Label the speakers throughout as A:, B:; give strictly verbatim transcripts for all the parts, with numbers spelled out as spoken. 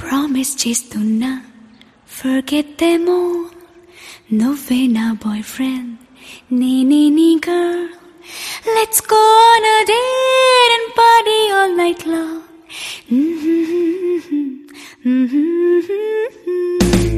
A: Promise చేస్తున్నా forget them all. నువ్వే నా బాయ్ ఫ్రెండ్, నేనే నీ girl. Let's go on a date and party all night long. Mm-hmm. Mm-hmm.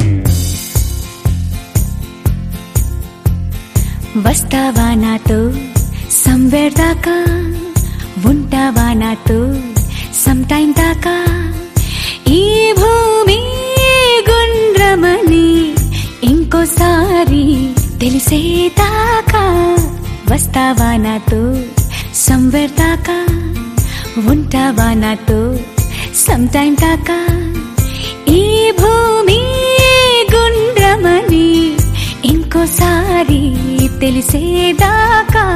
A: వస్తావా నాతో somewhere దాకా, ఉంటావా నాతో some time దాకా. ఈ భూమి గుండ్రమని ఇంకోసారి తెలిసేదాకా. వస్తావా నాతో somewhere దాకా, ఉంటావా నాతో some time దాకా. ఈ భూమి గుండ్రమని ఇంకోసారి తెలిసేదాకా.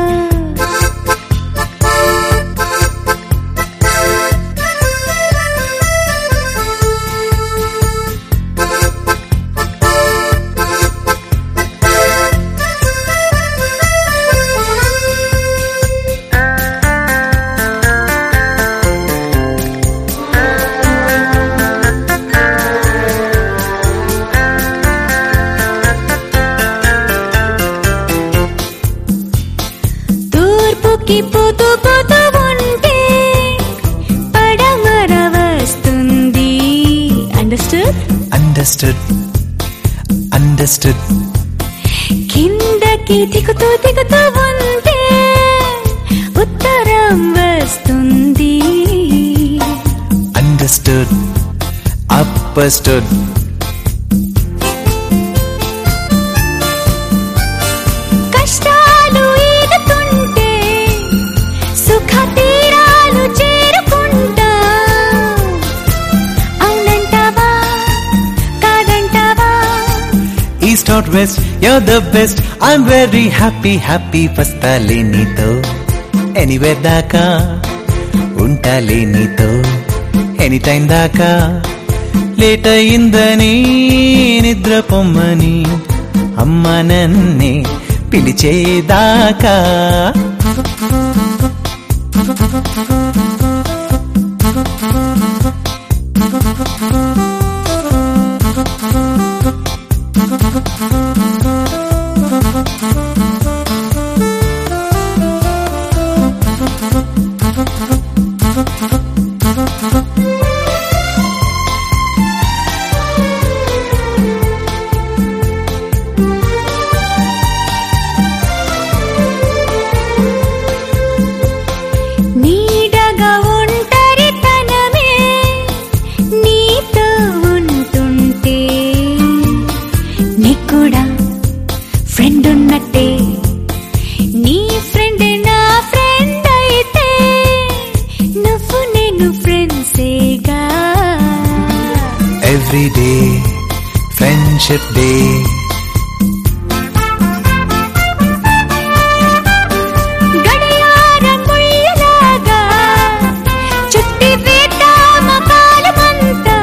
A: కి పోతూ పోతూ ఉంటే పడమర వస్తుంది. అండర్స్టూడ్
B: అండర్స్టూడ్ అండర్స్టూడ్
A: కిందకి దిగుతూ దిగుతూ ఉంటే ఉత్తరం వస్తుంది.
B: అండర్స్టూడ్ అప్పర్స్టూడ్
A: కష్టాలు ఈదుతుంటే సుఖ తీరాలు చేరుకుంటా. అవునంటావా కాదంటావా?
B: East or west you're the best. I'm very happy happy. వస్తాలే నీతో ఎనీవేర్ దాకా, ఉంటాలే నీతో ఎనీ టైం దాకా. లేట్ అయిందని నిద్రపొమ్మని అమ్మ నన్నే పిలిచేదాకా.
A: నీడగా ఒంటరితనమే నీతో ఉంటుంటే నీకు కూడా ఫ్రెండ్ ఉన్నట్టే. నీ ఫ్రెండ్ నా ఫ్రెండ్ అయితే నువ్వు నేను ఫ్రెండ్సేగా.
B: Every day friendship day.
A: గడియారం ముయ్యలాగా చుట్టి వేద్దామ కాలమంతా.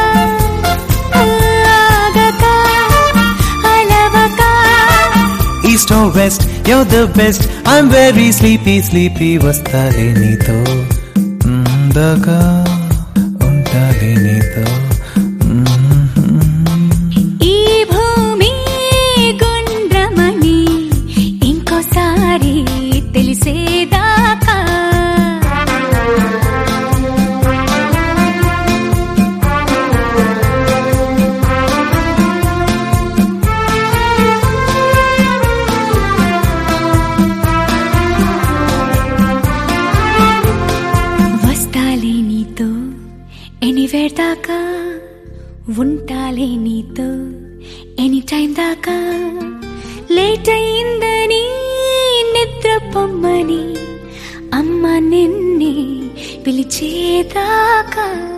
A: ఆగక అలవక
B: east or west you're the best. I'm very sleepy sleepy. వస్తాలే నీతో దాకా, ఉంటాలే నీతో.
A: ఈ భూమి గుండ్రమని ఇంకోసారి తెలిసేదాకా. వస్తాలే నీతో ఎనీవేర్ దాకా, ఉంటాలే నీతో ఎనీ టైం దాకా. లేట్ అయిందని నిద్రపొమ్మని అమ్మ నిన్నే పిలిచేదాకా.